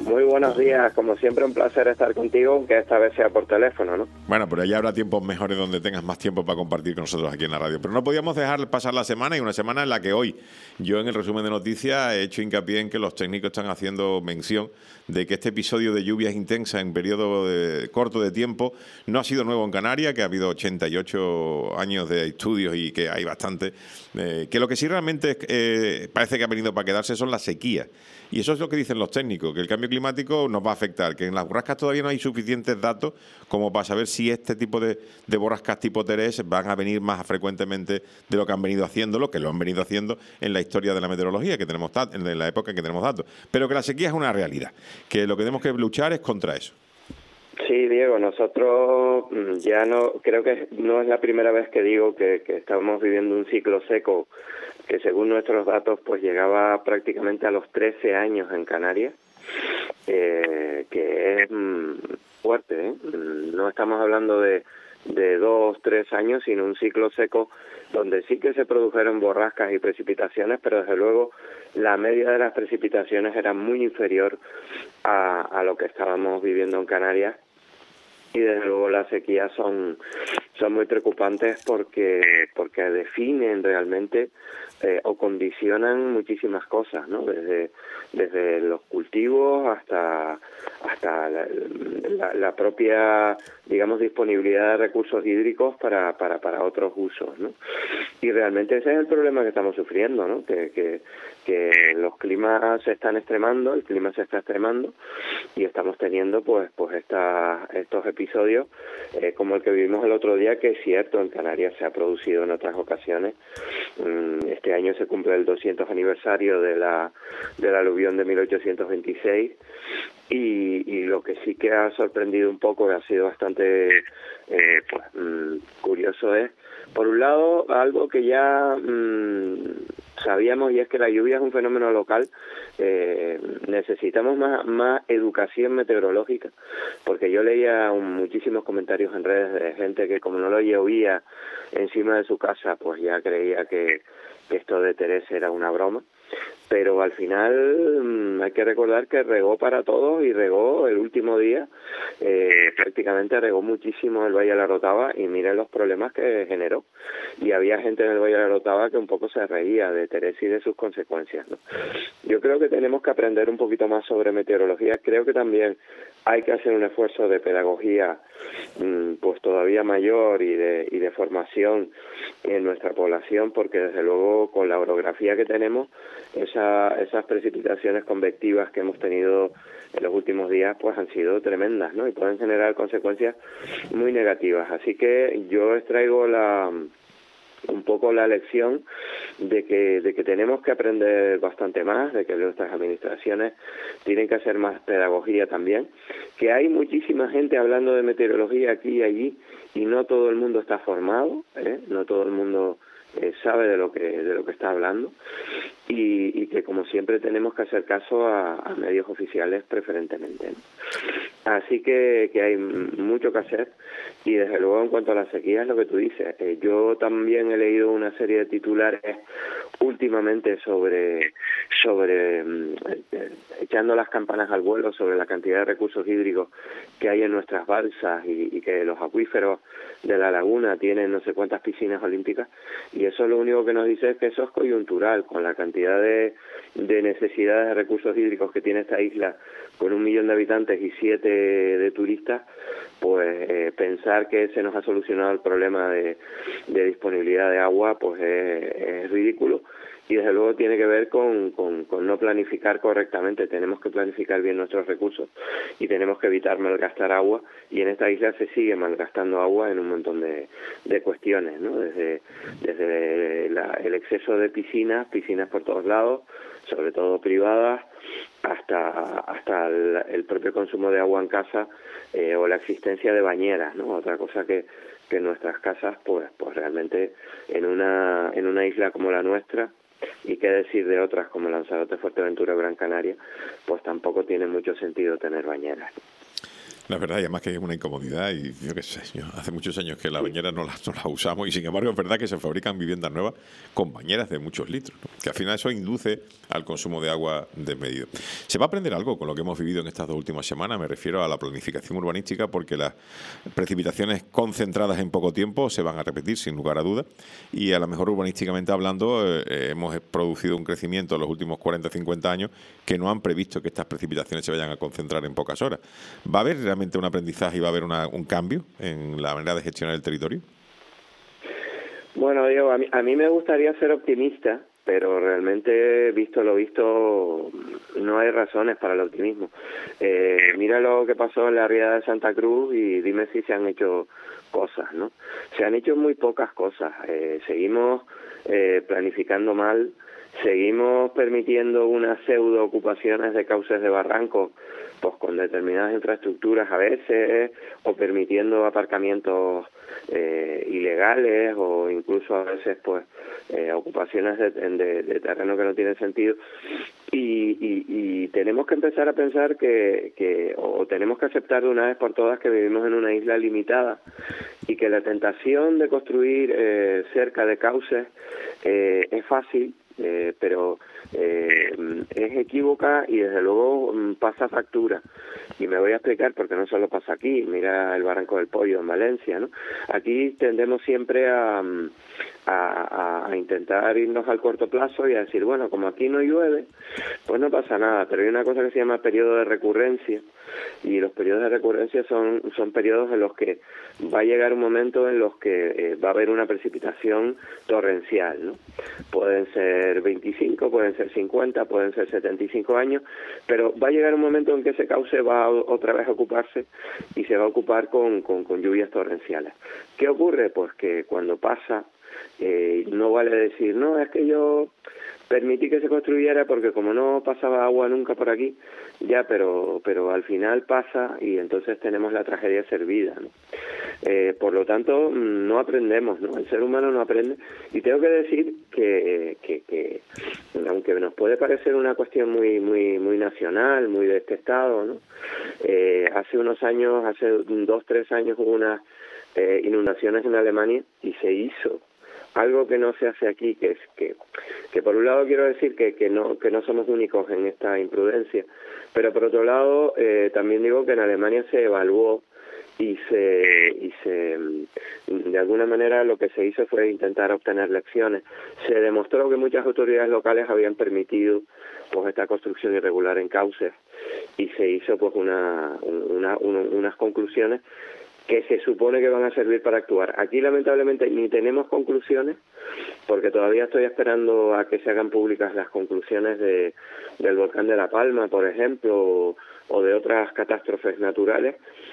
Muy buenos días, como siempre un placer estar contigo, aunque esta vez sea por teléfono, ¿no? Bueno, pero ya habrá tiempos mejores donde tengas más tiempo para compartir con nosotros aquí en la radio. Pero no podíamos dejar pasar la semana, y una semana en la que hoy yo en el resumen de noticias he hecho hincapié en que los técnicos están haciendo mención de que este episodio de lluvias intensas en periodo corto de tiempo no ha sido nuevo en Canarias, que ha habido 88 años de estudios y que hay bastante. Que lo que sí realmente parece que ha venido para quedarse son las sequías. Y eso es lo que dicen los técnicos, que el cambio climático nos va a afectar, que en las borrascas todavía no hay suficientes datos como para saber si este tipo de borrascas tipo Terés van a venir más frecuentemente de lo que han venido haciendo, lo que lo han venido haciendo en la historia de la meteorología, que tenemos en la época en que tenemos datos. Pero que la sequía es una realidad, que lo que tenemos que luchar es contra eso. Sí, Diego, nosotros ya no, creo que no es la primera vez que digo que estamos viviendo un ciclo seco que según nuestros datos pues llegaba prácticamente a los 13 años en Canarias, que es fuerte, ¿eh? No estamos hablando de 2, 3 años, sino un ciclo seco donde sí que se produjeron borrascas y precipitaciones, pero desde luego la media de las precipitaciones era muy inferior a lo que estábamos viviendo en Canarias. Y desde luego las sequías son muy preocupantes porque definen realmente o condicionan muchísimas cosas, ¿no? Desde los cultivos hasta la propia, digamos, disponibilidad de recursos hídricos para otros usos, ¿no? Y realmente ese es el problema que estamos sufriendo, ¿no? Que los climas se están extremando, el clima se está extremando y estamos teniendo pues estos episodios como el que vivimos el otro día, que es cierto, en Canarias se ha producido en otras ocasiones. Este año se cumple el 200 aniversario del aluvión de 1826 y lo que sí que ha sorprendido un poco, que ha sido bastante curioso, es, por un lado, algo que ya sabíamos, y es que la lluvia es un fenómeno local. Necesitamos más educación meteorológica, porque yo leía muchísimos comentarios en redes de gente que, como no lo llovía encima de su casa, pues ya creía que esto de Terés era una broma. Pero al final hay que recordar que regó para todos, y regó el último día, prácticamente regó muchísimo el Valle de la Rotava, y miren los problemas que generó. Y había gente en el Valle de la Rotava que un poco se reía de Terés y de sus consecuencias, ¿no? Yo creo que tenemos que aprender un poquito más sobre meteorología. Creo que también hay que hacer un esfuerzo de pedagogía pues todavía mayor y de formación en nuestra población, porque desde luego con la orografía que tenemos, esas precipitaciones convectivas que hemos tenido en los últimos días pues han sido tremendas, ¿no? Y pueden generar consecuencias muy negativas. Así que yo extraigo un poco la lección de que tenemos que aprender bastante más, de que nuestras administraciones tienen que hacer más pedagogía también, que hay muchísima gente hablando de meteorología aquí y allí, y no todo el mundo está formado, no todo el mundo sabe de lo que está hablando, y que como siempre tenemos que hacer caso a medios oficiales preferentemente, ¿no? Así que hay mucho que hacer. Y desde luego en cuanto a la sequía es lo que tú dices. Yo también he leído una serie de titulares últimamente sobre echando las campanas al vuelo sobre la cantidad de recursos hídricos que hay en nuestras balsas, y que los acuíferos de la laguna tienen no sé cuántas piscinas olímpicas, y eso lo único que nos dice es que eso es coyuntural. Con la cantidad de necesidades de recursos hídricos que tiene esta isla, con 1 millón de habitantes y 7 de turistas, pues pensar que se nos ha solucionado el problema de disponibilidad de agua pues es ridículo. Y desde luego tiene que ver con no planificar correctamente. Tenemos que planificar bien nuestros recursos y tenemos que evitar malgastar agua, y en esta isla se sigue malgastando agua en un montón de cuestiones, ¿no? Desde el exceso de piscinas por todos lados, sobre todo privadas, hasta el propio consumo de agua en casa, o la existencia de bañeras, ¿no? Otra cosa que en nuestras casas pues realmente en una isla como la nuestra, y qué decir de otras como Lanzarote, Fuerteventura o Gran Canaria, pues tampoco tiene mucho sentido tener bañeras. La verdad, y además que es una incomodidad, y yo qué sé, hace muchos años que las bañeras no las usamos, y sin embargo es verdad que se fabrican viviendas nuevas con bañeras de muchos litros, ¿no? que al final eso induce al consumo de agua desmedido. ¿Se va a aprender algo con lo que hemos vivido en estas 2 últimas semanas? Me refiero a la planificación urbanística, porque las precipitaciones concentradas en poco tiempo se van a repetir, sin lugar a dudas, y a lo mejor urbanísticamente hablando hemos producido un crecimiento en los últimos 40 o 50 años que no han previsto que estas precipitaciones se vayan a concentrar en pocas horas. ¿Va a haber realmente un aprendizaje y va a haber un cambio en la manera de gestionar el territorio? Bueno, Diego, a mí me gustaría ser optimista, pero realmente, visto lo visto, no hay razones para el optimismo. Mira lo que pasó en la Riada de Santa Cruz y dime si se han hecho cosas, ¿no? Se han hecho muy pocas cosas. Seguimos planificando mal, seguimos permitiendo unas pseudo ocupaciones de cauces de barrancos, pues con determinadas infraestructuras a veces, o permitiendo aparcamientos ilegales, o incluso a veces pues ocupaciones de terreno que no tienen sentido, y tenemos que empezar a pensar o tenemos que aceptar de una vez por todas que vivimos en una isla limitada y que la tentación de construir cerca de cauces es fácil, pero es equívoca y desde luego pasa factura. Y me voy a explicar porque no solo pasa aquí. Mira el Barranco del Pollo en Valencia, ¿no? Aquí tendemos siempre a intentar irnos al corto plazo y a decir, bueno, como aquí no llueve, pues no pasa nada. Pero hay una cosa que se llama periodo de recurrencia, y los periodos de recurrencia son periodos en los que va a llegar un momento en los que va a haber una precipitación torrencial, ¿no? Pueden ser 25, pueden ser 50, pueden ser 75 años, pero va a llegar un momento en que ese cauce va otra vez a ocuparse y se va a ocupar con lluvias torrenciales. ¿Qué ocurre? Pues que cuando pasa, no vale decir, no, es que yo permití que se construyera porque como no pasaba agua nunca por aquí, ya, pero al final pasa y entonces tenemos la tragedia servida, ¿no? Por lo tanto, no aprendemos, ¿no? El ser humano no aprende, y tengo que decir que aunque nos puede parecer una cuestión muy nacional, muy de este estado, ¿no? Hace unos años, hace 2-3 años hubo unas inundaciones en Alemania y se hizo algo que no se hace aquí, que es que por un lado quiero decir que no somos únicos en esta imprudencia, pero por otro lado también digo que en Alemania se evaluó y de alguna manera lo que se hizo fue intentar obtener lecciones. Se demostró que muchas autoridades locales habían permitido pues esta construcción irregular en cauces, y se hizo pues unas conclusiones que se supone que van a servir para actuar. Aquí lamentablemente ni tenemos conclusiones, porque todavía estoy esperando a que se hagan públicas las conclusiones del volcán de La Palma, por ejemplo, o de otras catástrofes naturales,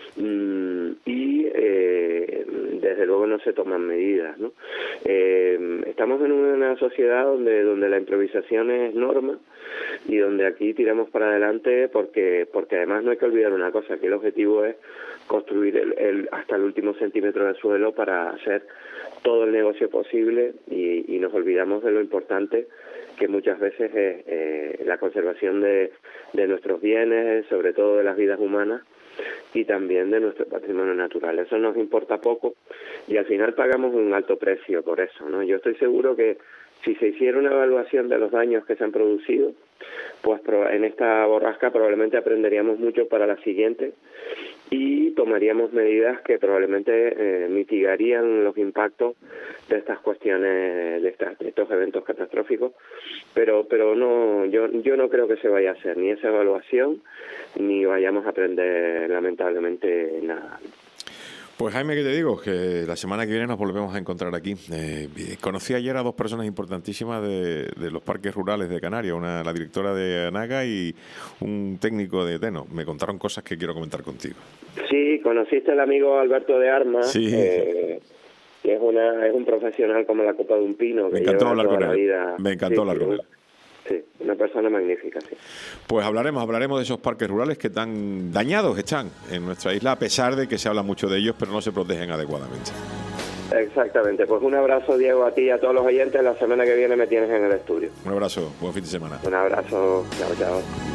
y desde luego no se toman medidas, ¿no? Estamos en una sociedad donde la improvisación es norma, y donde aquí tiramos para adelante porque además no hay que olvidar una cosa, que el objetivo es construir hasta el último centímetro de suelo para hacer todo el negocio posible, y nos olvidamos de lo importante que muchas veces es la conservación de nuestros bienes, sobre todo de las vidas humanas, y también de nuestro patrimonio natural. Eso nos importa poco y al final pagamos un alto precio por eso, ¿no? Yo estoy seguro que si se hiciera una evaluación de los daños que se han producido, pues en esta borrasca probablemente aprenderíamos mucho para la siguiente y tomaríamos medidas que probablemente mitigarían los impactos de estas cuestiones, de estos eventos catastróficos, pero no, yo no creo que se vaya a hacer ni esa evaluación ni vayamos a aprender lamentablemente nada. Pues Jaime, ¿qué te digo? Que la semana que viene nos volvemos a encontrar aquí. Conocí ayer a 2 personas importantísimas de los parques rurales de Canarias, la directora de ANAGA y un técnico de Teno. Me contaron cosas que quiero comentar contigo. Sí, conociste al amigo Alberto de Armas, sí. Que es un profesional como la copa de un pino. Me encantó hablar con él. Me encantó hablar con él. Sí, una persona magnífica, sí. Pues hablaremos de esos parques rurales que tan dañados están en nuestra isla, a pesar de que se habla mucho de ellos, pero no se protegen adecuadamente. Exactamente. Pues un abrazo, Diego, a ti y a todos los oyentes. La semana que viene me tienes en el estudio. Un abrazo, buen fin de semana. Un abrazo, chao, chao.